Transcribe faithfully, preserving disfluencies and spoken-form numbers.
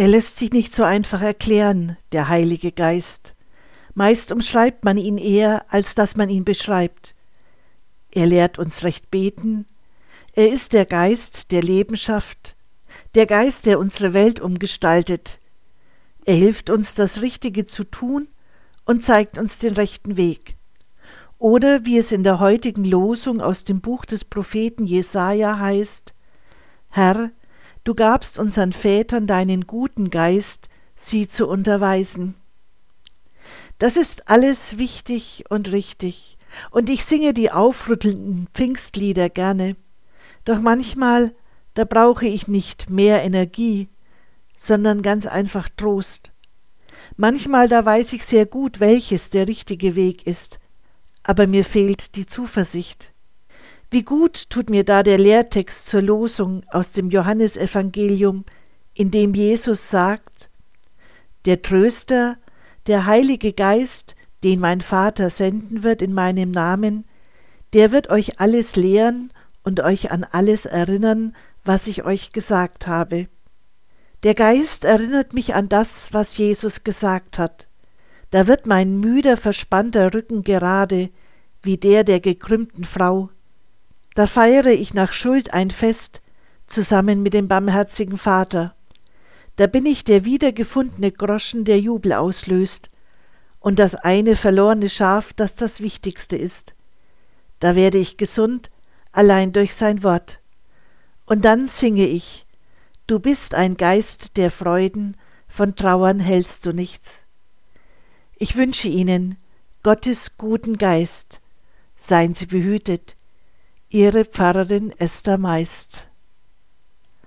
Er lässt sich nicht so einfach erklären, der Heilige Geist. Meist umschreibt man ihn eher, als dass man ihn beschreibt. Er lehrt uns recht beten. Er ist der Geist, der Leben schafft, der Geist, der unsere Welt umgestaltet. Er hilft uns, das Richtige zu tun und zeigt uns den rechten Weg. Oder wie es in der heutigen Losung aus dem Buch des Propheten Jesaja heißt: Herr, du gabst unseren Vätern deinen guten Geist, sie zu unterweisen. Das ist alles wichtig und richtig, und ich singe die aufrüttelnden Pfingstlieder gerne. Doch manchmal, da brauche ich nicht mehr Energie, sondern ganz einfach Trost. Manchmal, da weiß ich sehr gut, welches der richtige Weg ist, aber mir fehlt die Zuversicht. Wie gut tut mir da der Lehrtext zur Losung aus dem Johannesevangelium, in dem Jesus sagt: Der Tröster, der Heilige Geist, den mein Vater senden wird in meinem Namen, der wird euch alles lehren und euch an alles erinnern, was ich euch gesagt habe. Der Geist erinnert mich an das, was Jesus gesagt hat. Da wird mein müder, verspannter Rücken gerade, wie der der gekrümmten Frau. Da feiere ich nach Schuld ein Fest, zusammen mit dem barmherzigen Vater. Da bin ich der wiedergefundene Groschen, der Jubel auslöst, und das eine verlorene Schaf, das das Wichtigste ist. Da werde ich gesund, allein durch sein Wort. Und dann singe ich: Du bist ein Geist der Freuden, von Trauern hältst du nichts. Ich wünsche Ihnen Gottes guten Geist. Seien Sie behütet. Ihre Pfarrerin Esther Meist.